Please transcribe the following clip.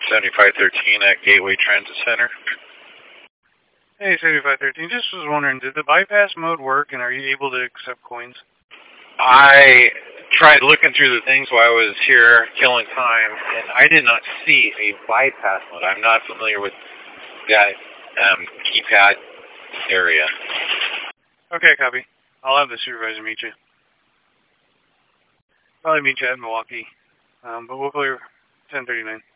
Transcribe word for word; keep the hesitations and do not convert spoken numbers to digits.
seventy-five thirteen at Gateway Transit Center. Hey, seventy-five thirteen, just was wondering, did the bypass mode work, and are you able to accept coins? I tried looking through the things while I was here killing time, and I did not see a bypass mode. I'm not familiar with that um, keypad area. Okay, copy. I'll have the supervisor meet you. Probably meet you at Milwaukee, um, but we'll clear ten thirty-nine.